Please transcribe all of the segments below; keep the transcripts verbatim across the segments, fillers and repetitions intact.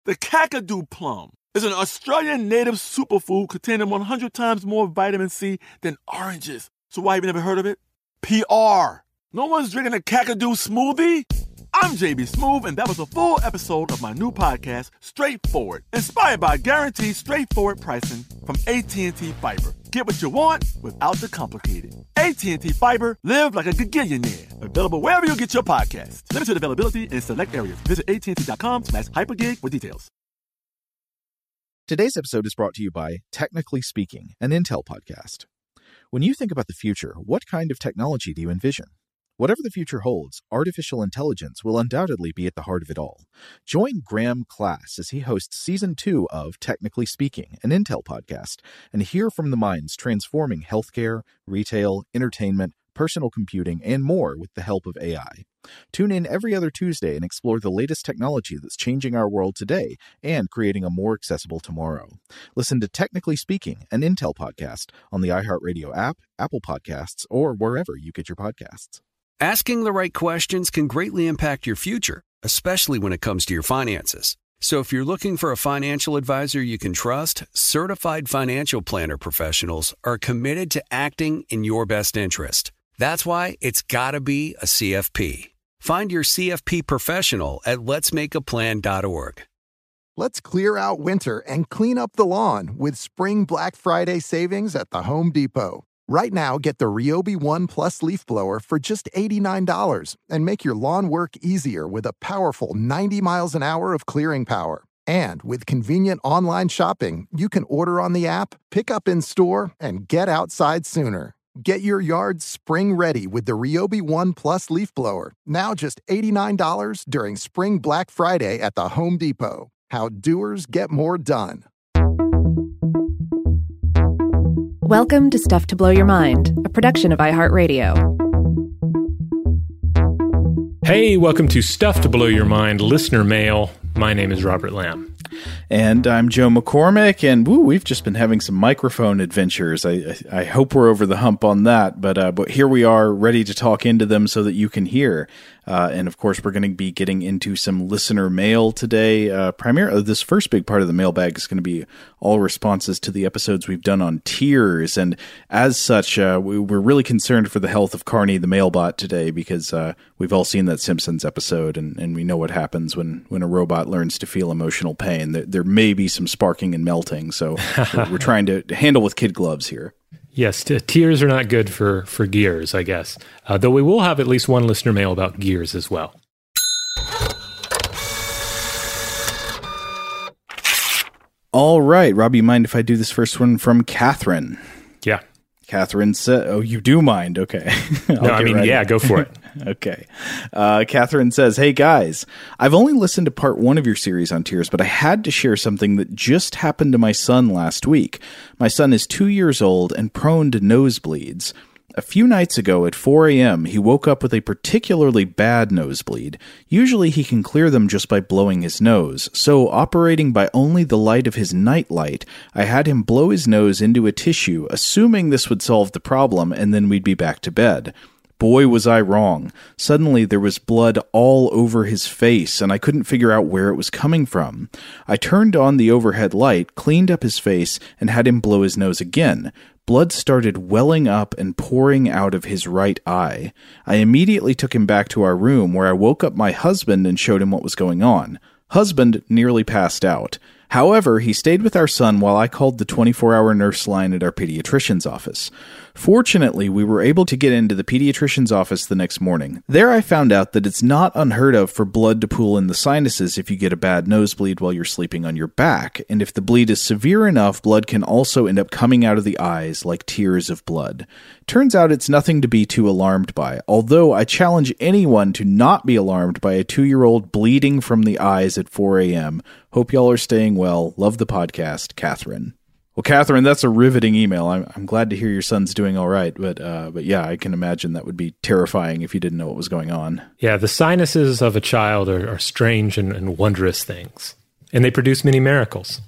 The Kakadu plum is an Australian native superfood containing one hundred times more vitamin C than oranges. So why have you never heard of it? P R. No one's drinking a Kakadu smoothie? I'm J B Smoove, and that was a full episode of my new podcast, Straightforward, inspired by guaranteed straightforward pricing from A T and T Fiber. Get what you want without the complicated. A T and T Fiber, live like a gigillionaire. Available wherever you get your podcasts. Limited availability in select areas. Visit A T and T dot com slash hypergig for details. Today's episode is brought to you by Technically Speaking, an Intel podcast. When you think about the future, what kind of technology do you envision? Whatever the future holds, artificial intelligence will undoubtedly be at the heart of it all. Join Graham Class as he hosts Season two of Technically Speaking, an Intel podcast, and hear from the minds transforming healthcare, retail, entertainment, personal computing, and more with the help of A I. Tune in every other Tuesday and explore the latest technology that's changing our world today and creating a more accessible tomorrow. Listen to Technically Speaking, an Intel podcast on the iHeartRadio app, Apple Podcasts, or wherever you get your podcasts. Asking the right questions can greatly impact your future, especially when it comes to your finances. So if you're looking for a financial advisor you can trust, certified financial planner professionals are committed to acting in your best interest. That's why it's got to be a C F P. Find your C F P professional at lets make a plan dot org. Let's clear out winter and clean up the lawn with Spring Black Friday savings at the Home Depot. Right now, get the Ryobi One Plus leaf blower for just eighty-nine dollars and make your lawn work easier with a powerful ninety miles an hour of clearing power. And with convenient online shopping, you can order on the app, pick up in store, and get outside sooner. Get your yard spring ready with the Ryobi One Plus leaf blower, now just eighty-nine dollars during Spring Black Friday at the Home Depot. How doers get more done. Welcome to Stuff to Blow Your Mind, a production of iHeartRadio. Hey, welcome to Stuff to Blow Your Mind, listener mail. My name is Robert Lamb. And I'm Joe McCormick, and woo, we've just been having some microphone adventures. I, I, I hope we're over the hump on that, but uh, but here we are, ready to talk into them so that you can hear. Uh, and of course, we're going to be getting into some listener mail today. Uh, primarily, this first big part of the mailbag is going to be all responses to the episodes we've done on tears. And as such, uh, we, we're really concerned for the health of Carney the mailbot today, because uh, we've all seen that Simpsons episode, and, and we know what happens when, when a robot learns to feel emotional pain. There, there may be some sparking and melting, so we're, we're trying to handle with kid gloves here. Yes, t- tears are not good for, for gears, I guess. Uh, though we will have at least one listener mail about gears as well. All right, Rob, you mind if I do this first one from Catherine? Yeah. Catherine said, oh, you do mind? Okay. No, I mean, right yeah, in. Go for it. Okay. Uh, Catherine says, hey guys, I've only listened to part one of your series on tears, but I had to share something that just happened to my son last week. My son is two years old and prone to nosebleeds. A few nights ago at four a.m., he woke up with a particularly bad nosebleed. Usually he can clear them just by blowing his nose, so operating by only the light of his night light, I had him blow his nose into a tissue, assuming this would solve the problem, and then we'd be back to bed. Boy, was I wrong. Suddenly there was blood all over his face, and I couldn't figure out where it was coming from. I turned on the overhead light, cleaned up his face, and had him blow his nose again. Blood started welling up and pouring out of his right eye. I immediately took him back to our room, where I woke up my husband and showed him what was going on. Husband nearly passed out. However, he stayed with our son while I called the twenty-four hour nurse line at our pediatrician's office. Fortunately, we were able to get into the pediatrician's office the next morning. There I found out that it's not unheard of for blood to pool in the sinuses if you get a bad nosebleed while you're sleeping on your back, and if the bleed is severe enough, blood can also end up coming out of the eyes like tears of blood. Turns out it's nothing to be too alarmed by, although I challenge anyone to not be alarmed by a two-year-old bleeding from the eyes at four a.m. Hope y'all are staying well. Love the podcast, Catherine. Well, Catherine, that's a riveting email. I'm, I'm glad to hear your son's doing all right, but uh, but yeah, I can imagine that would be terrifying if you didn't know what was going on. Yeah, the sinuses of a child are, are strange and, and wondrous things, and they produce many miracles.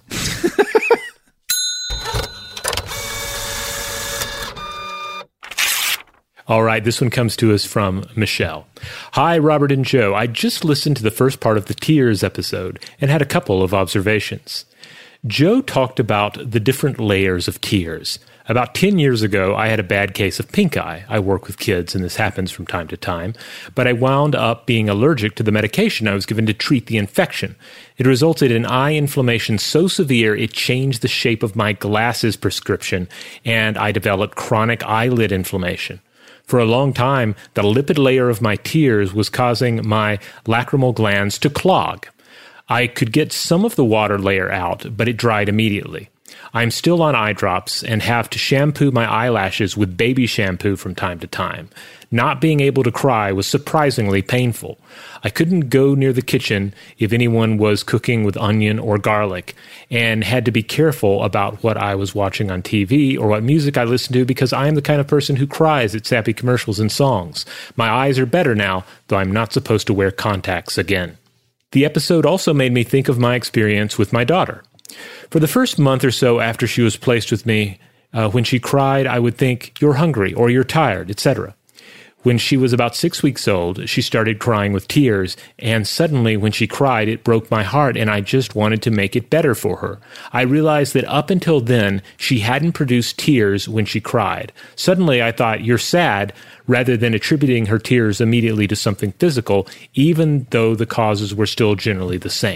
All right, this one comes to us from Michelle. Hi, Robert and Joe. I just listened to the first part of the Tears episode and had a couple of observations. Joe talked about the different layers of tears. About ten years ago, I had a bad case of pink eye. I work with kids, and this happens from time to time. But I wound up being allergic to the medication I was given to treat the infection. It resulted in eye inflammation so severe it changed the shape of my glasses prescription, and I developed chronic eyelid inflammation. For a long time, the lipid layer of my tears was causing my lacrimal glands to clog. I could get some of the water layer out, but it dried immediately. I'm still on eye drops and have to shampoo my eyelashes with baby shampoo from time to time. Not being able to cry was surprisingly painful. I couldn't go near the kitchen if anyone was cooking with onion or garlic, and had to be careful about what I was watching on T V or what music I listened to because I am the kind of person who cries at sappy commercials and songs. My eyes are better now, though I'm not supposed to wear contacts again. The episode also made me think of my experience with my daughter. For the first month or so after she was placed with me, uh, when she cried, I would think, "You're hungry," or "You're tired," et cetera. When she was about six weeks old, she started crying with tears, and suddenly when she cried, it broke my heart, and I just wanted to make it better for her. I realized that up until then, she hadn't produced tears when she cried. Suddenly I thought, "You're sad," rather than attributing her tears immediately to something physical, even though the causes were still generally the same.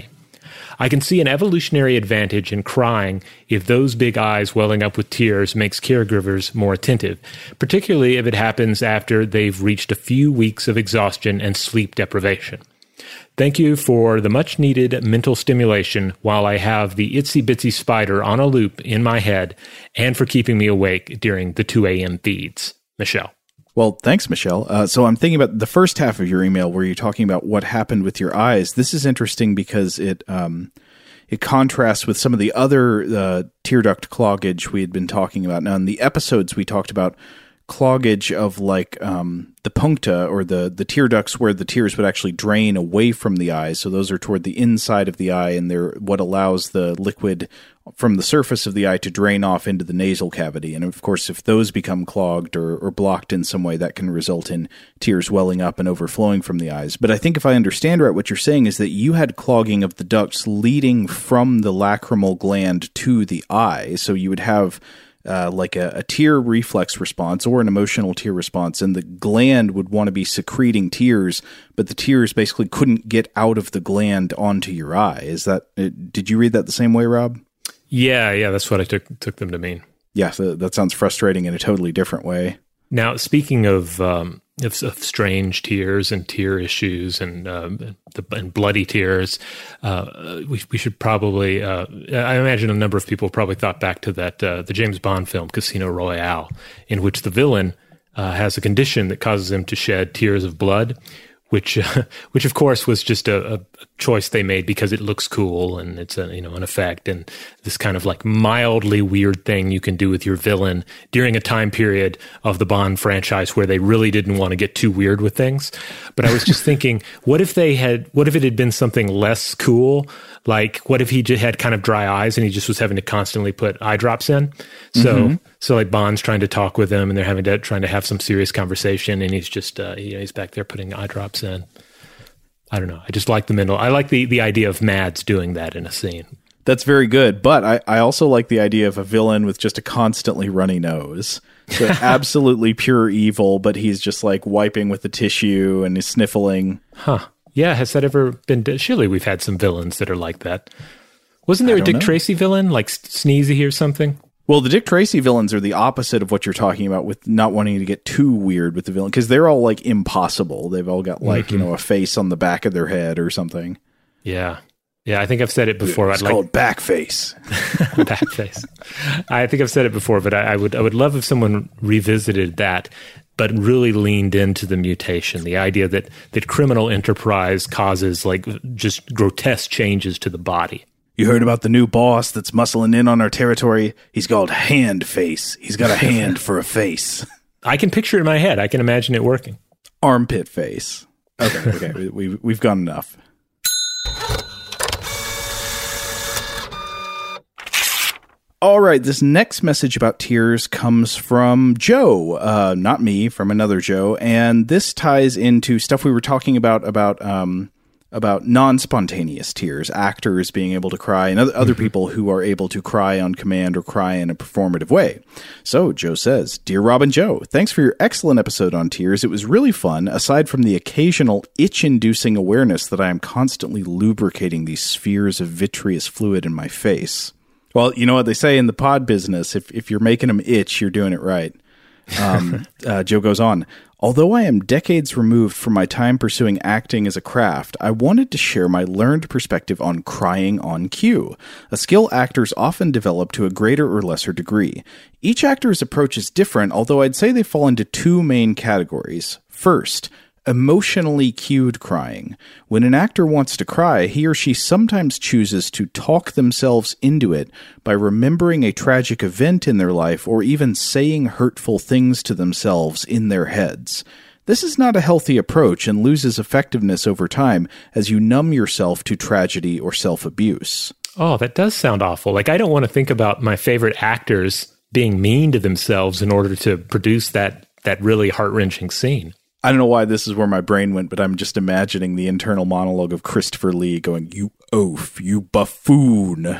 I can see an evolutionary advantage in crying if those big eyes welling up with tears makes caregivers more attentive, particularly if it happens after they've reached a few weeks of exhaustion and sleep deprivation. Thank you for the much-needed mental stimulation while I have the itsy-bitsy spider on a loop in my head, and for keeping me awake during the two a.m. feeds. Michelle. Well, thanks, Michelle. Uh, so I'm thinking about the first half of your email where you're talking about what happened with your eyes. This is interesting because it um, it contrasts with some of the other uh, tear duct cloggage we had been talking about. Now, in the episodes, we talked about cloggage of like um, the puncta, or the, the tear ducts where the tears would actually drain away from the eyes. So those are toward the inside of the eye, and they're what allows the liquid from the surface of the eye to drain off into the nasal cavity. And of course, if those become clogged or, or blocked in some way, that can result in tears welling up and overflowing from the eyes. But I think if I understand right, what you're saying is that you had clogging of the ducts leading from the lacrimal gland to the eye. So you would have uh, like a, a tear reflex response or an emotional tear response, and the gland would want to be secreting tears, but the tears basically couldn't get out of the gland onto your eye. Is that, did you read that the same way, Rob? Yeah, yeah, that's what I took took them to mean. Yeah, so that sounds frustrating in a totally different way. Now, speaking of um, of, of strange tears and tear issues and um, the, and bloody tears, uh, we we should probably. Uh, I imagine a number of people probably thought back to that uh, the James Bond film Casino Royale, in which the villain uh, has a condition that causes him to shed tears of blood. Which, uh, which of course was just a, a choice they made because it looks cool and it's a, you know, an effect, and this kind of like mildly weird thing you can do with your villain during a time period of the Bond franchise where they really didn't want to get too weird with things. But I was just thinking, what if they had, what if it had been something less cool? Like, what if he just had kind of dry eyes and he just was having to constantly put eye drops in? So, mm-hmm. so like Bond's trying to talk with him and they're having to, trying to have some serious conversation, and he's just, uh, you know, he's back there putting eye drops in. I don't know. I just like the mental, I like the, the idea of Mads doing that in a scene. That's very good. But I, I also like the idea of a villain with just a constantly runny nose. So absolutely pure evil, but he's just like wiping with the tissue and is sniffling. Huh. Yeah, has that ever been... Surely we've had some villains that are like that. Wasn't there a Dick know. Tracy villain, like Sneezy or something? Well, the Dick Tracy villains are the opposite of what you're talking about with not wanting to get too weird with the villain, because they're all like impossible. They've all got like, mm-hmm. you know, a face on the back of their head or something. Yeah. Yeah, I think I've said it before. It's I'd called like... back face. Back face. I think I've said it before, but I, I would I would love if someone revisited that, but really leaned into the mutation, the idea that, that criminal enterprise causes like just grotesque changes to the body. You heard about the new boss that's muscling in on our territory? He's called Hand Face. He's got a hand for a face. I can picture it in my head. I can imagine it working. Armpit face. Okay, okay, we, we, we've gone enough. All right, this next message about tears comes from Joe, uh, not me, from another Joe, and this ties into stuff we were talking about about um, about non-spontaneous tears, actors being able to cry, and other, other mm-hmm. people who are able to cry on command or cry in a performative way. So Joe says, Dear Rob and Joe, thanks for your excellent episode on tears. It was really fun, aside from the occasional itch-inducing awareness that I am constantly lubricating these spheres of vitreous fluid in my face. Well, you know what they say in the pod business, if if you're making them itch, you're doing it right. Um, uh, Joe goes on, although I am decades removed from my time pursuing acting as a craft, I wanted to share my learned perspective on crying on cue, a skill actors often develop to a greater or lesser degree. Each actor's approach is different, although I'd say they fall into two main categories. First, emotionally cued crying. When an actor wants to cry, he or she sometimes chooses to talk themselves into it by remembering a tragic event in their life or even saying hurtful things to themselves in their heads. This is not a healthy approach and loses effectiveness over time as you numb yourself to tragedy or self-abuse. Oh, that does sound awful. Like, I don't want to think about my favorite actors being mean to themselves in order to produce that that really heart-wrenching scene. I don't know why this is where my brain went, but I'm just imagining the internal monologue of Christopher Lee going, you oaf, you buffoon.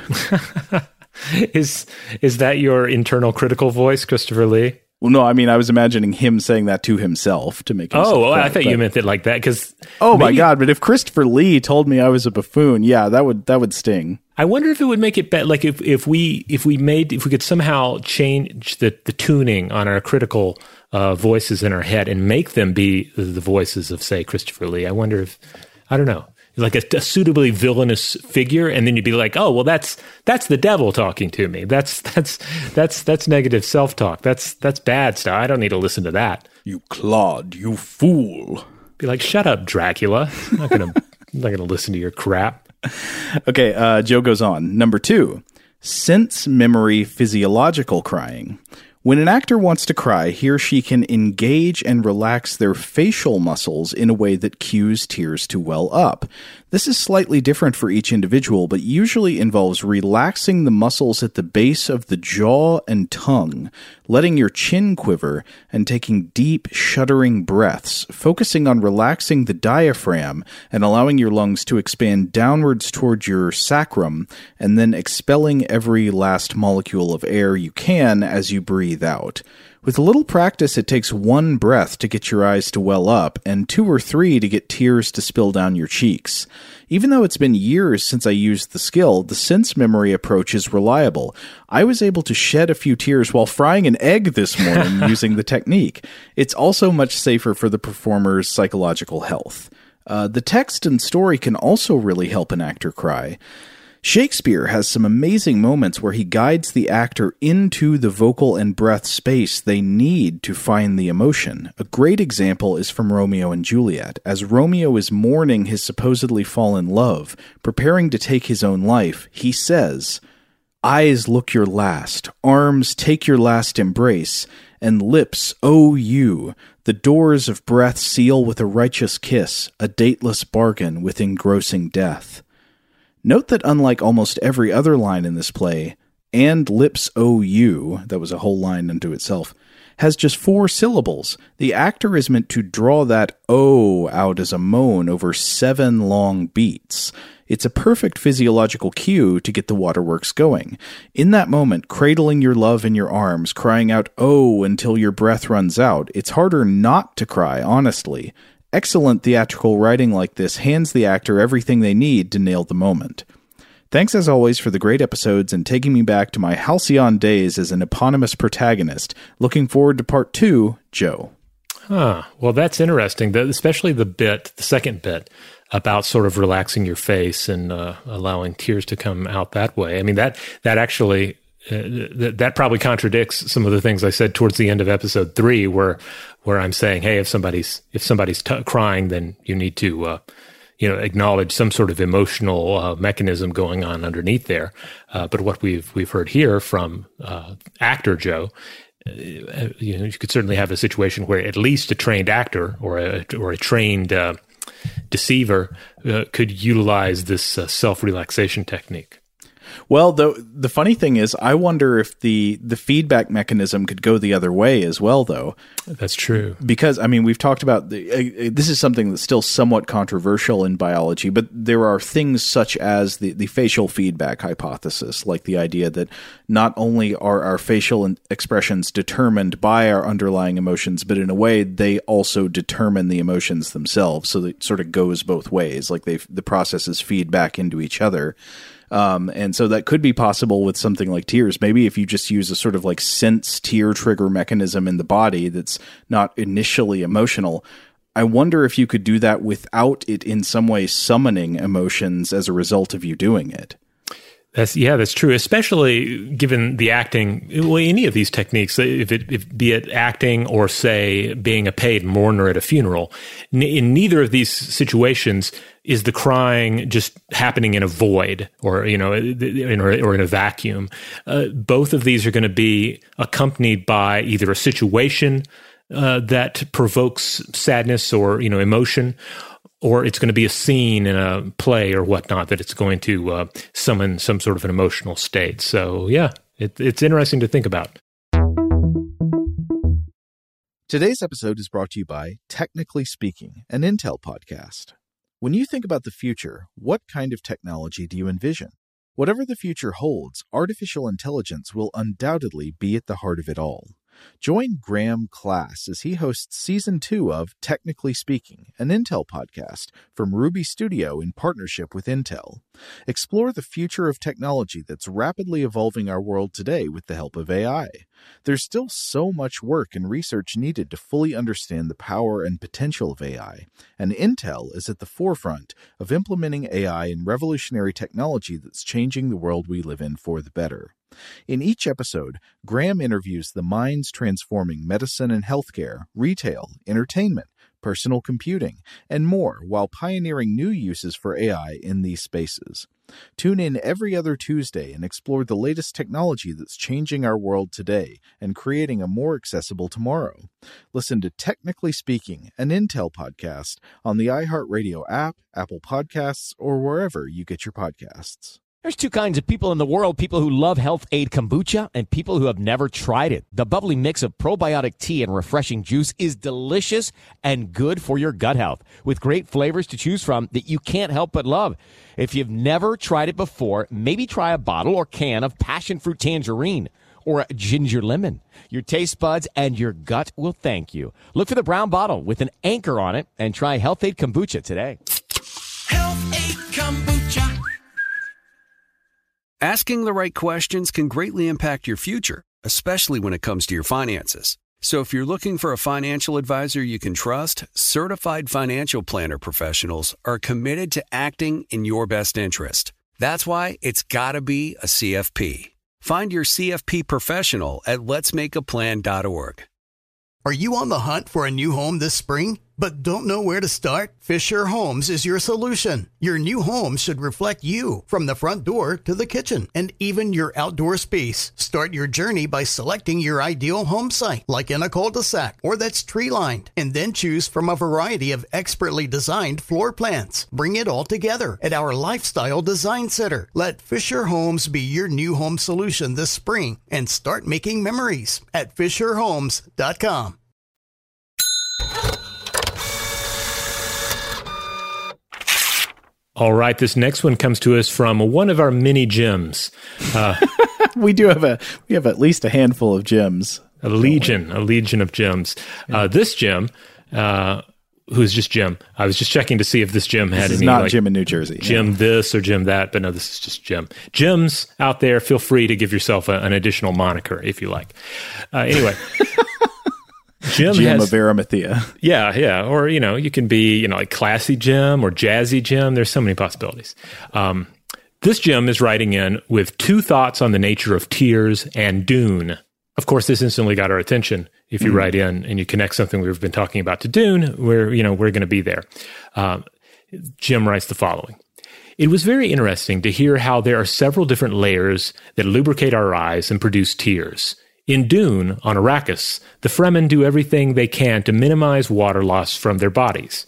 is is that your internal critical voice, Christopher Lee? Well, no, I mean, I was imagining him saying that to himself to make himself Oh, well, cry, I thought but, you meant it like that, because... Oh, maybe, my God, but if Christopher Lee told me I was a buffoon, yeah, that would that would sting. I wonder if it would make it better, like if, if we if we made, if we could somehow change the, the tuning on our critical uh, voices in our head and make them be the voices of, say, Christopher Lee. I wonder if, I don't know, like a, a suitably villainous figure, and then you'd be like, oh, well, that's that's the devil talking to me. That's that's that's that's negative self-talk. That's that's bad stuff. I don't need to listen to that. You clod, you fool. Be like, shut up, Dracula. I'm not gonna I'm not gonna listen to your crap. Okay, uh, Joe goes on. Number two, sense memory physiological crying. When an actor wants to cry, he or she can engage and relax their facial muscles in a way that cues tears to well up. This is slightly different for each individual, but usually involves relaxing the muscles at the base of the jaw and tongue, letting your chin quiver, and taking deep, shuddering breaths, focusing on relaxing the diaphragm and allowing your lungs to expand downwards towards your sacrum, and then expelling every last molecule of air you can as you breathe out. With a little practice, it takes one breath to get your eyes to well up, and two or three to get tears to spill down your cheeks. Even though it's been years since I used the skill, the sense memory approach is reliable. I was able to shed a few tears while frying an egg this morning using the technique. It's also much safer for the performer's psychological health. Uh, the text and story can also really help an actor cry. Shakespeare has some amazing moments where he guides the actor into the vocal and breath space they need to find the emotion. A great example is from Romeo and Juliet. As Romeo is mourning his supposedly fallen love, preparing to take his own life, he says, "Eyes look your last, arms take your last embrace, and lips, O you, the doors of breath seal with a righteous kiss, a dateless bargain with engrossing death." Note that unlike almost every other line in this play, "and lips O you," that was a whole line unto itself, has just four syllables. The actor is meant to draw that O out as a moan over seven long beats. It's a perfect physiological cue to get the waterworks going. In that moment, cradling your love in your arms, crying out "oh" until your breath runs out, it's harder not to cry, honestly. Excellent theatrical writing like this hands the actor everything they need to nail the moment. Thanks as always for the great episodes and taking me back to my halcyon days as an eponymous protagonist. Looking forward to part two, Joe. Huh. Well, that's interesting, especially the bit, the second bit, about sort of relaxing your face and uh, allowing tears to come out that way. I mean, that that actually... Uh, th- that probably contradicts some of the things I said towards the end of episode three, where where I'm saying, hey, if somebody's if somebody's t- crying, then you need to uh, you know acknowledge some sort of emotional uh, mechanism going on underneath there. Uh, but what we've we've heard here from uh, actor Joe, uh, you know, you could certainly have a situation where at least a trained actor or a or a trained uh, deceiver uh, could utilize this uh, self-relaxation technique. Well, the the funny thing is, I wonder if the the feedback mechanism could go the other way as well, though. That's true. Because, I mean, we've talked about the, uh, this is something that's still somewhat controversial in biology, but there are things such as the, the facial feedback hypothesis, like the idea that not only are our facial expressions determined by our underlying emotions, but in a way they also determine the emotions themselves. So it sort of goes both ways, like they the processes feed back into each other. Um, and so that could be possible with something like tears. Maybe if you just use a sort of like sense tear trigger mechanism in the body that's not initially emotional. I wonder if you could do that without it in some way summoning emotions as a result of you doing it. That's, yeah, that's true, especially given the acting, well, any of these techniques, if it, if, be it acting or, say, being a paid mourner at a funeral, n- in neither of these situations is the crying just happening in a void or, you know, in, or, or in a vacuum. Uh, both of these are going to be accompanied by either a situation uh, that provokes sadness or, you know, emotion, or it's going to be a scene in a play or whatnot that it's going to uh, summon some sort of an emotional state. So, yeah, it, it's interesting to think about. Today's episode is brought to you by Technically Speaking, an Intel podcast. When you think about the future, what kind of technology do you envision? Whatever the future holds, artificial intelligence will undoubtedly be at the heart of it all. Join Graham Class as he hosts Season two of Technically Speaking, an Intel podcast from Ruby Studio in partnership with Intel. Explore the future of technology that's rapidly evolving our world today with the help of A I. There's still so much work and research needed to fully understand the power and potential of A I, and Intel is at the forefront of implementing A I in revolutionary technology that's changing the world we live in for the better. In each episode, Graham interviews the minds transforming medicine and healthcare, retail, entertainment, personal computing, and more while pioneering new uses for A I in these spaces. Tune in every other Tuesday and explore the latest technology that's changing our world today and creating a more accessible tomorrow. Listen to Technically Speaking, an Intel podcast on the iHeartRadio app, Apple Podcasts, or wherever you get your podcasts. There's two kinds of people in the world, people who love Health Aid Kombucha and people who have never tried it. The bubbly mix of probiotic tea and refreshing juice is delicious and good for your gut health, with great flavors to choose from that you can't help but love. If you've never tried it before, maybe try a bottle or can of passion fruit tangerine or a ginger lemon. Your taste buds and your gut will thank you. Look for the brown bottle with an anchor on it and try Health Aid Kombucha today. Health Aid Kombucha. Asking the right questions can greatly impact your future, especially when it comes to your finances. So if you're looking for a financial advisor you can trust, certified financial planner professionals are committed to acting in your best interest. That's why it's got to be a C F P. Find your C F P professional at lets make a plan dot org. Are you on the hunt for a new home this spring, but don't know where to start? Fisher Homes is your solution. Your new home should reflect you, from the front door to the kitchen and even your outdoor space. Start your journey by selecting your ideal home site, like in a cul-de-sac or that's tree-lined, and then choose from a variety of expertly designed floor plans. Bring it all together at our Lifestyle Design Center. Let Fisher Homes be your new home solution this spring and start making memories at fisher homes dot com. All right, this next one comes to us from one of our mini gyms. Uh, we do have a we have at least a handful of gyms. A legion, a legion of gyms. Yeah. Uh, this gym, uh, who's just Jim. I was just checking to see if this gym had this is any. Not like, Jim in New Jersey. Jim yeah. this or Jim that, but no, this is just Jim. Gyms out there, feel free to give yourself a, an additional moniker if you like. Uh, anyway. Jim, Jim has, of Arimathea. Yeah, yeah. Or, you know, you can be, you know, like classy Jim or jazzy Jim. There's so many possibilities. Um, this Jim is writing in with two thoughts on the nature of tears and Dune. Of course, this instantly got our attention. If you mm-hmm. write in and you connect something we've been talking about to Dune, we're, you know, we're going to be there. Uh, Jim writes the following. It was very interesting to hear how there are several different layers that lubricate our eyes and produce tears. In Dune, on Arrakis, the Fremen do everything they can to minimize water loss from their bodies.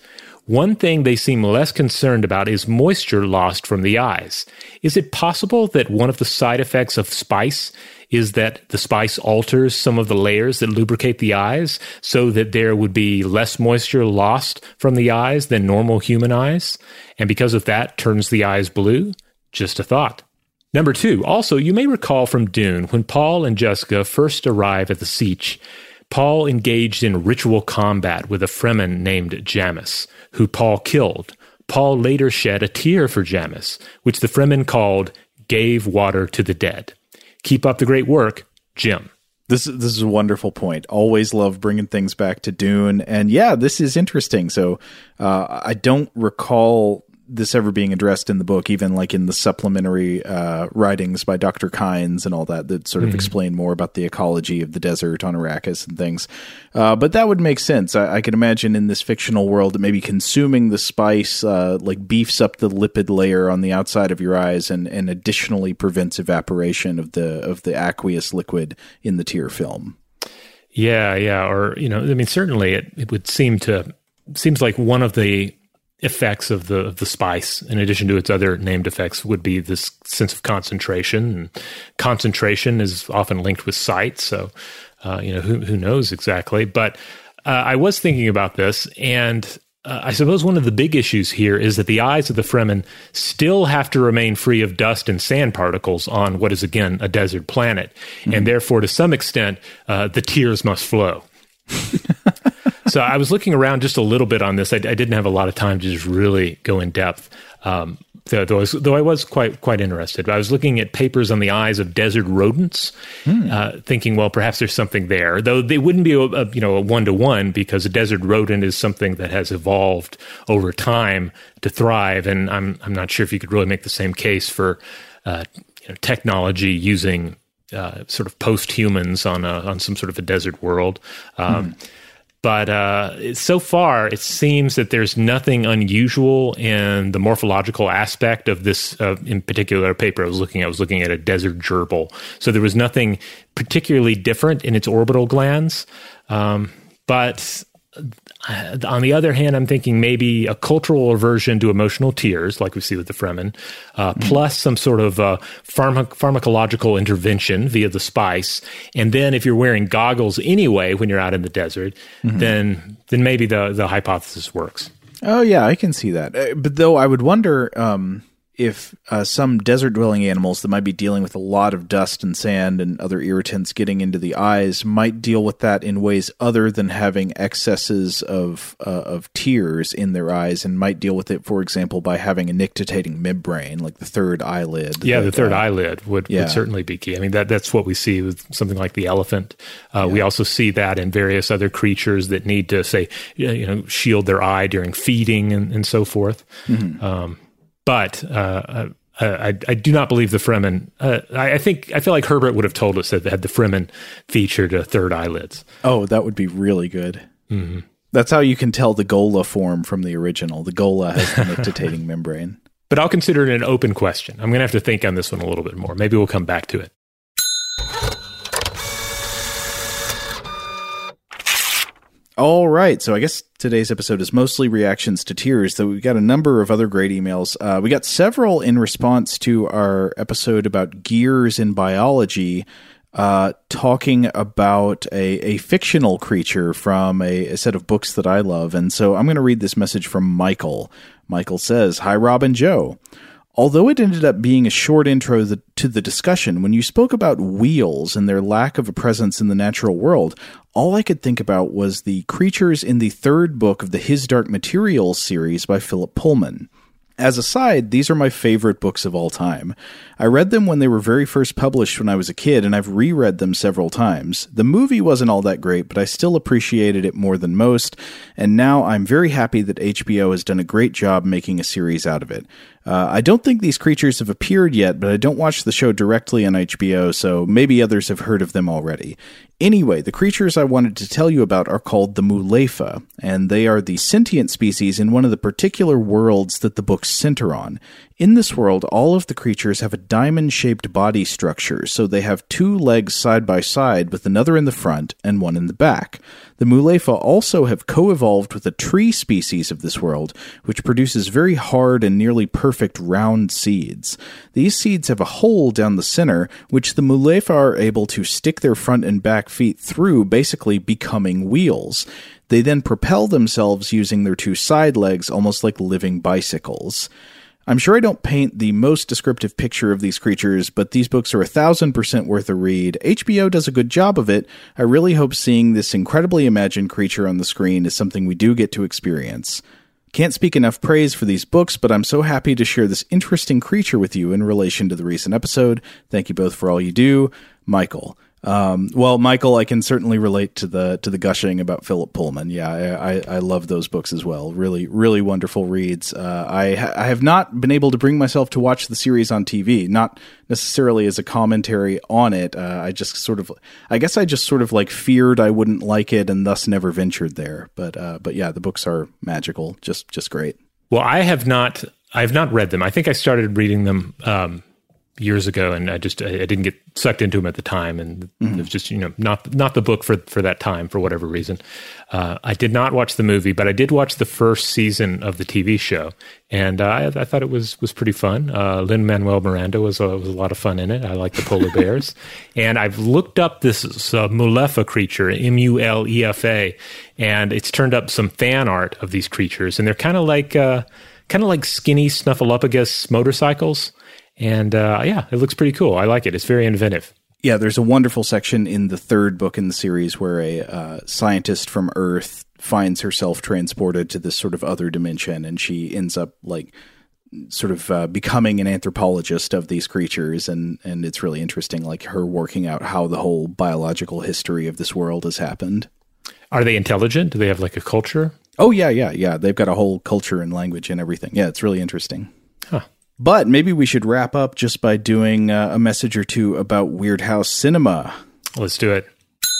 One thing they seem less concerned about is moisture lost from the eyes. Is it possible that one of the side effects of spice is that the spice alters some of the layers that lubricate the eyes so that there would be less moisture lost from the eyes than normal human eyes? And because of that, turns the eyes blue? Just a thought. Number two, also, you may recall from Dune, when Paul and Jessica first arrive at the Sietch, Paul engaged in ritual combat with a Fremen named Jamis, who Paul killed. Paul later shed a tear for Jamis, which the Fremen called gave water to the dead. Keep up the great work, Jim. This, this is a wonderful point. Always love bringing things back to Dune. And yeah, this is interesting. So uh, I don't recall this ever being addressed in the book, even like in the supplementary uh, writings by Doctor Kynes and all that, that sort of mm-hmm. explain more about the ecology of the desert on Arrakis and things. Uh, but that would make sense. I, I can imagine in this fictional world that maybe consuming the spice uh, like beefs up the lipid layer on the outside of your eyes and, and additionally prevents evaporation of the of the aqueous liquid in the tear film. Yeah, yeah. Or, you know, I mean, certainly it, it would seem to, seems like one of the effects of the of the spice, in addition to its other named effects, would be this sense of concentration. And concentration is often linked with sight, so uh, you know who who knows exactly. But uh, I was thinking about this, and uh, I suppose one of the big issues here is that the eyes of the Fremen still have to remain free of dust and sand particles on what is again a desert planet, mm-hmm. and therefore, to some extent, uh, the tears must flow. So I was looking around just a little bit on this. I, I didn't have a lot of time to just really go in depth, um, though, though, I was, though I was quite quite interested. I was looking at papers on the eyes of desert rodents, hmm. uh, thinking, well, perhaps there's something there. Though they wouldn't be a, a you know a one to one, because a desert rodent is something that has evolved over time to thrive, and I'm I'm not sure if you could really make the same case for uh, you know, technology using uh, sort of post-humans on a, on some sort of a desert world. Um, hmm. But uh, so far, it seems that there's nothing unusual in the morphological aspect of this, uh, in particular paper I was looking at. I was looking at a desert gerbil. So there was nothing particularly different in its orbital glands. Um, but on the other hand, I'm thinking maybe a cultural aversion to emotional tears, like we see with the Fremen, uh, mm-hmm. plus some sort of uh, pharma- pharmacological intervention via the spice. And then if you're wearing goggles anyway when you're out in the desert, mm-hmm. then then maybe the, the hypothesis works. Oh, yeah, I can see that. Uh, but though I would wonder um, if uh, some desert-dwelling animals that might be dealing with a lot of dust and sand and other irritants getting into the eyes might deal with that in ways other than having excesses of uh, of tears in their eyes, and might deal with it, for example, by having a nictitating midbrain, like the third eyelid. Yeah, that, the third uh, eyelid would, yeah. would certainly be key. I mean, that that's what we see with something like the elephant. Uh, yeah. We also see that in various other creatures that need to, say, you know, shield their eye during feeding and, and so forth. Mm-hmm. Um But uh, I, I do not believe the Fremen. Uh, I, I think I feel like Herbert would have told us that had the Fremen featured uh, third eyelids. Oh, that would be really good. Mm-hmm. That's how you can tell the Gola form from the original. The Gola has the nictitating membrane. But I'll consider it an open question. I'm going to have to think on this one a little bit more. Maybe we'll come back to it. All right, so I guess today's episode is mostly reactions to tears, though we've got a number of other great emails. Uh, we got several in response to our episode about gears in biology, uh, talking about a, a fictional creature from a, a set of books that I love. And so I'm going to read this message from Michael. Michael says, "Hi, Rob and Joe. Although it ended up being a short intro the, to the discussion, when you spoke about wheels and their lack of a presence in the natural world, all I could think about was the creatures in the third book of the His Dark Materials series by Philip Pullman. As a side, these are my favorite books of all time. I read them when they were very first published when I was a kid, and I've reread them several times. The movie wasn't all that great, but I still appreciated it more than most, and now I'm very happy that H B O has done a great job making a series out of it. Uh, I don't think these creatures have appeared yet, but I don't watch the show directly on H B O, so maybe others have heard of them already. Anyway, the creatures I wanted to tell you about are called the Mulefa, and they are the sentient species in one of the particular worlds that the books center on. In this world, all of the creatures have a diamond-shaped body structure, so they have two legs side by side with another in the front and one in the back. The Mulefa also have co-evolved with a tree species of this world, which produces very hard and nearly perfect round seeds. These seeds have a hole down the center, which the Mulefa are able to stick their front and back feet through, basically becoming wheels. They then propel themselves using their two side legs, almost like living bicycles. I'm sure I don't paint the most descriptive picture of these creatures, but these books are a thousand percent worth a read. H B O does a good job of it. I really hope seeing this incredibly imagined creature on the screen is something we do get to experience. Can't speak enough praise for these books, but I'm so happy to share this interesting creature with you in relation to the recent episode. Thank you both for all you do. Michael. Um, well, Michael, I can certainly relate to the to the gushing about Philip Pullman. Yeah, I, I, I love those books as well. Really, really wonderful reads. Uh, I, ha- I have not been able to bring myself to watch the series on T V, not necessarily as a commentary on it. Uh, I just sort of, I guess I just sort of like feared I wouldn't like it and thus never ventured there. But uh, but yeah, the books are magical, just just great. Well, I have not, I have not read them. I think I started reading them um, years ago, and I just I, I didn't get sucked into them at the time, and mm-hmm. it was just, you know, not not the book for for that time for whatever reason. Uh, I did not watch the movie, but I did watch the first season of the T V show, and uh, I, I thought it was was pretty fun. Uh, Lin-Manuel Miranda was a, was a lot of fun in it. I like the polar bears, and I've looked up this uh, Mulefa creature, M U L E F A, and it's turned up some fan art of these creatures, and they're kind of like uh, kind of like skinny Snuffleupagus motorcycles. And uh, yeah, it looks pretty cool. I like it. It's very inventive. Yeah, there's a wonderful section in the third book in the series where a uh, scientist from Earth finds herself transported to this sort of other dimension, and she ends up like sort of uh, becoming an anthropologist of these creatures, and, and it's really interesting, like her working out how the whole biological history of this world has happened. Are they intelligent? Do they have like a culture? Oh, yeah, yeah, yeah. They've got a whole culture and language and everything. Yeah, it's really interesting. Huh. But maybe we should wrap up just by doing uh, a message or two about Weird House Cinema. Let's do it.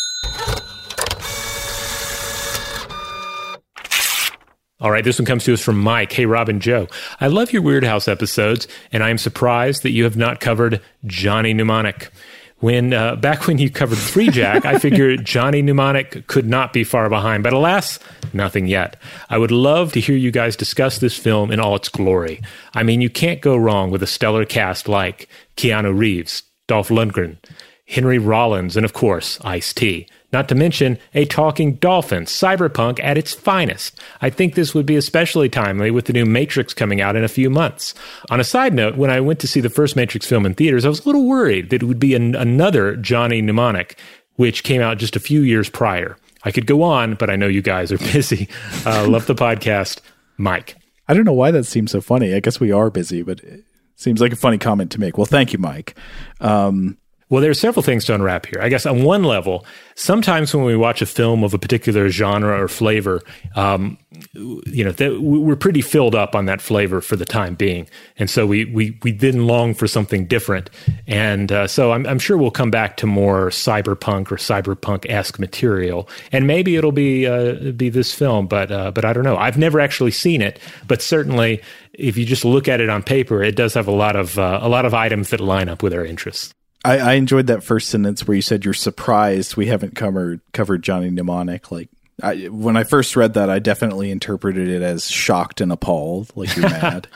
All right, this one comes to us from Mike. Hey, Rob and Joe. I love your Weird House episodes, and I am surprised that you have not covered Johnny Mnemonic. When uh, back when you covered Free Jack, I figured Johnny Mnemonic could not be far behind, but alas, nothing yet. I would love to hear you guys discuss this film in all its glory. I mean, you can't go wrong with a stellar cast like Keanu Reeves, Dolph Lundgren, Henry Rollins, and of course, Ice-T. Not to mention a talking dolphin, cyberpunk at its finest. I think this would be especially timely with the new Matrix coming out in a few months. On a side note, when I went to see the first Matrix film in theaters, I was a little worried that it would be an, another Johnny Mnemonic, which came out just a few years prior. I could go on, but I know you guys are busy. Uh, love the podcast. Mike. I don't know why that seems so funny. I guess we are busy, but it seems like a funny comment to make. Well, thank you, Mike. Um, Well, there are several things to unwrap here. I guess on one level, sometimes when we watch a film of a particular genre or flavor, um, you know, th- we're pretty filled up on that flavor for the time being. And so we we we then long for something different. And uh, so I'm, I'm sure we'll come back to more cyberpunk or cyberpunk-esque material. And maybe it'll be uh, be this film, but uh, but I don't know. I've never actually seen it, but certainly if you just look at it on paper, it does have a lot of uh, a lot of items that line up with our interests. I, I enjoyed that first sentence where you said you're surprised we haven't covered covered Johnny Mnemonic. Like I, when I first read that, I definitely interpreted it as shocked and appalled, like you're mad.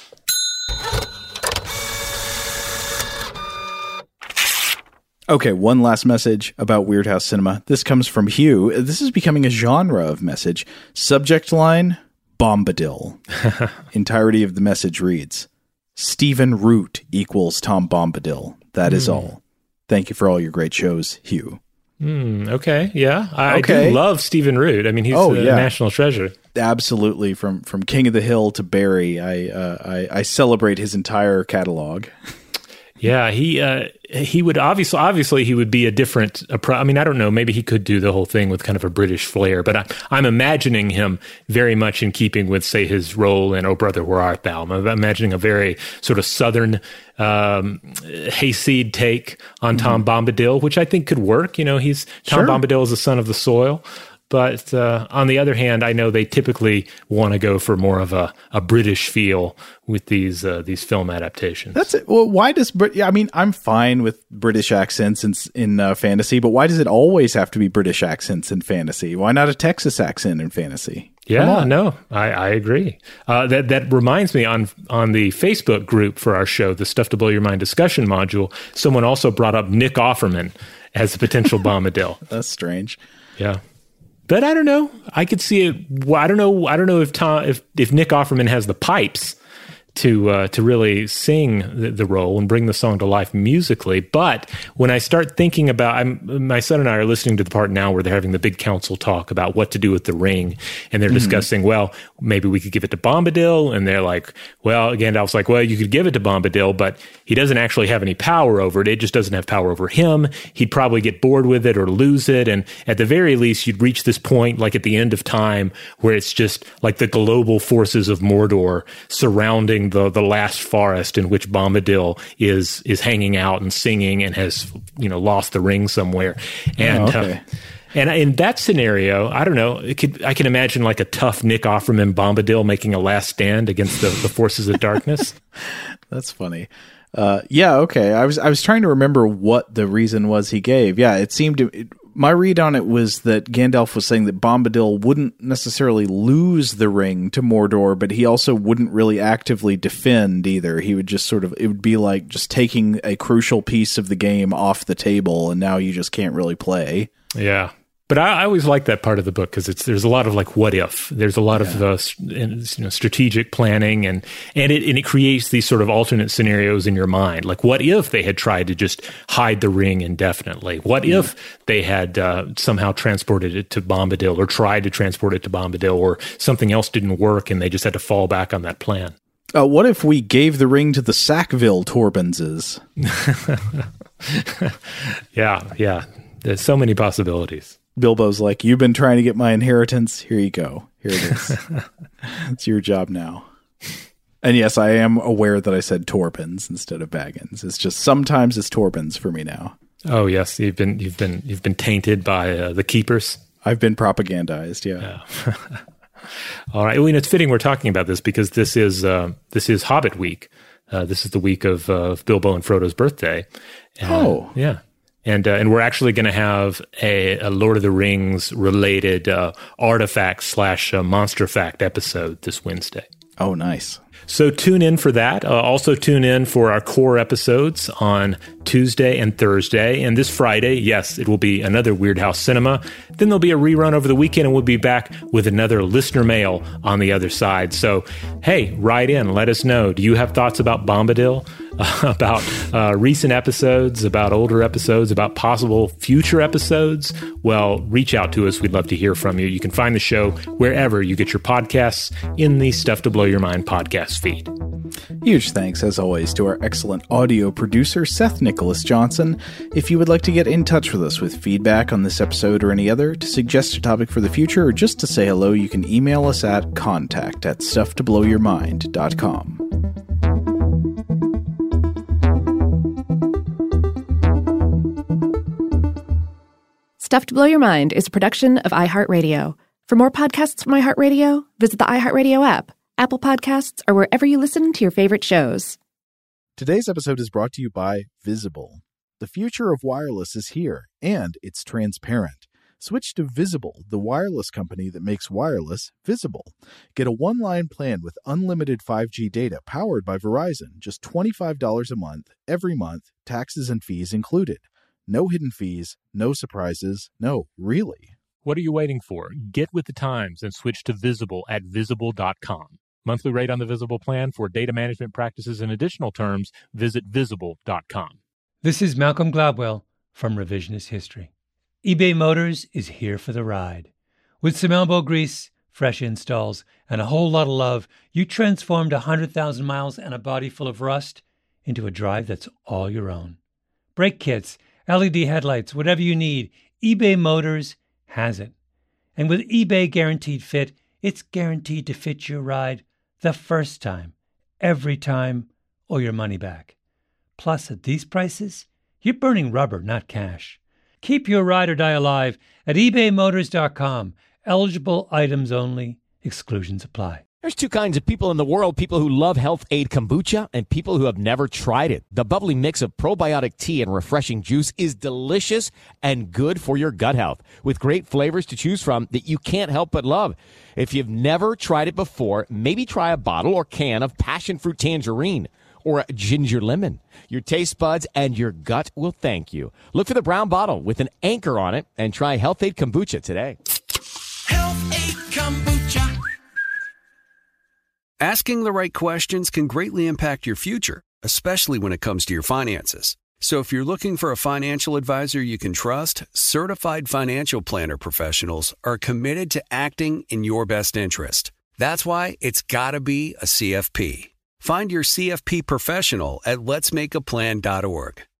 Okay, one last message about Weird House Cinema. This comes from Hugh. This is becoming a genre of message. Subject line, Bombadil. Entirety of the message reads, Stephen Root equals Tom Bombadil. That is mm. all. Thank you for all your great shows, Hugh. Mm, okay, yeah. I, okay. I do love Stephen Root. I mean, he's oh, a yeah. national treasure. Absolutely. From from King of the Hill to Barry, I uh, I, I celebrate his entire catalog. Yeah, he uh, he would obviously obviously he would be a different. I mean, I don't know. Maybe he could do the whole thing with kind of a British flair, but I, I'm imagining him very much in keeping with, say, his role in "Oh Brother, Where Art Thou." I'm imagining a very sort of southern um, hayseed take on mm-hmm. Tom Bombadil, which I think could work. You know, he's Tom sure. Bombadil is the son of the soil. But uh, on the other hand, I know they typically want to go for more of a, a British feel with these uh, these film adaptations. That's it. Well, why does Brit? Yeah, I mean, I'm fine with British accents in in uh, fantasy, but why does it always have to be British accents in fantasy? Why not a Texas accent in fantasy? Yeah, no, I, I agree. Uh, that that reminds me, on on the Facebook group for our show, the Stuff to Blow Your Mind discussion module, someone also brought up Nick Offerman as a potential Bombadil. That's strange. Yeah. But I don't know. I could see it. I don't know. I don't know if Tom, if if Nick Offerman has the pipes to uh, to really sing the, the role and bring the song to life musically. But when I start thinking about, I'm, my son and I are listening to the part now where they're having the big council talk about what to do with the ring, and they're mm-hmm. discussing, well, maybe we could give it to Bombadil, and they're like, well, Gandalf's like, well, you could give it to Bombadil, but he doesn't actually have any power over it. It just doesn't have power over him. He'd probably get bored with it or lose it, and at the very least, you'd reach this point, like at the end of time, where it's just like the global forces of Mordor surrounding the the last forest in which Bombadil is is hanging out and singing and has, you know, lost the ring somewhere. And oh, okay. uh, and in that scenario, I don't know, it could I can imagine like a tough Nick Offerman Bombadil making a last stand against the, the forces of darkness. That's funny. Uh, yeah, okay. I was I was trying to remember what the reason was he gave. Yeah, it seemed to. It, my read on it was that Gandalf was saying that Bombadil wouldn't necessarily lose the ring to Mordor, but he also wouldn't really actively defend either. He would just sort of, it would be like just taking a crucial piece of the game off the table, and now you just can't really play. Yeah. But I, I always like that part of the book because it's there's a lot of like what if. There's a lot yeah. of uh, you know strategic planning and and it and it creates these sort of alternate scenarios in your mind. Like what if they had tried to just hide the ring indefinitely? What yeah. if they had uh, somehow transported it to Bombadil or tried to transport it to Bombadil, or something else didn't work and they just had to fall back on that plan? Uh, what if we gave the ring to the Sackville Torbinses? yeah, yeah. There's so many possibilities. Bilbo's like, you've been trying to get my inheritance. Here you go. Here it is. It's your job now. And yes, I am aware that I said Torbins instead of Baggins. It's just sometimes it's Torbins for me now. Oh yes, you've been you've been you've been tainted by uh, the keepers. I've been propagandized. Yeah. yeah. All right. Well, you know, it's fitting we're talking about this because this is uh, this is Hobbit week. Uh, this is the week of uh, Bilbo and Frodo's birthday. Uh, oh, yeah. And uh, and we're actually going to have a, a Lord of the Rings related uh, artifact slash uh, monster fact episode this Wednesday. Oh, nice. So tune in for that. Uh, also tune in for our core episodes on Tuesday and Thursday. And this Friday, yes, it will be another Weird House Cinema. Then there'll be a rerun over the weekend, and we'll be back with another listener mail on the other side. So, hey, write in. Let us know. Do you have thoughts about Bombadil? Uh, about uh, recent episodes, about older episodes, about possible future episodes? Well, reach out to us. We'd love to hear from you. You can find the show wherever you get your podcasts in the Stuff to Blow Your Mind podcast feed. Huge thanks, as always, to our excellent audio producer, Seth Nicholas Johnson. If you would like to get in touch with us with feedback on this episode or any other, to suggest a topic for the future, or just to say hello, you can email us at contact at stuff to blow your mind dot com. Stuff to Blow Your Mind is a production of iHeartRadio. For more podcasts from iHeartRadio, visit the iHeartRadio app, Apple Podcasts, or wherever you listen to your favorite shows. Today's episode is brought to you by Visible. The future of wireless is here, and it's transparent. Switch to Visible, the wireless company that makes wireless visible. Get a one-line plan with unlimited five G data powered by Verizon, just twenty-five dollars a month, every month, taxes and fees included. No hidden fees, no surprises, no, really. What are you waiting for? Get with the times and switch to Visible at visible dot com. Monthly rate on the Visible plan. For data management practices and additional terms, visit visible dot com. This is Malcolm Gladwell from Revisionist History. eBay Motors is here for the ride. With some elbow grease, fresh installs, and a whole lot of love, you transformed one hundred thousand miles and a body full of rust into a drive that's all your own. Brake kits, L E D headlights, whatever you need, eBay Motors has it. And with eBay Guaranteed Fit, it's guaranteed to fit your ride the first time, every time, or your money back. Plus, at these prices, you're burning rubber, not cash. Keep your ride or die alive at ebay motors dot com. Eligible items only. Exclusions apply. There's two kinds of people in the world, people who love Health Aid Kombucha and people who have never tried it. The bubbly mix of probiotic tea and refreshing juice is delicious and good for your gut health, with great flavors to choose from that you can't help but love. If you've never tried it before, maybe try a bottle or can of passion fruit tangerine or a ginger lemon. Your taste buds and your gut will thank you. Look for the brown bottle with an anchor on it and try Health Aid Kombucha today. Health Aid Kombucha. Asking the right questions can greatly impact your future, especially when it comes to your finances. So if you're looking for a financial advisor you can trust, certified financial planner professionals are committed to acting in your best interest. That's why it's got to be a C F P. Find your C F P professional at lets make a plan dot org.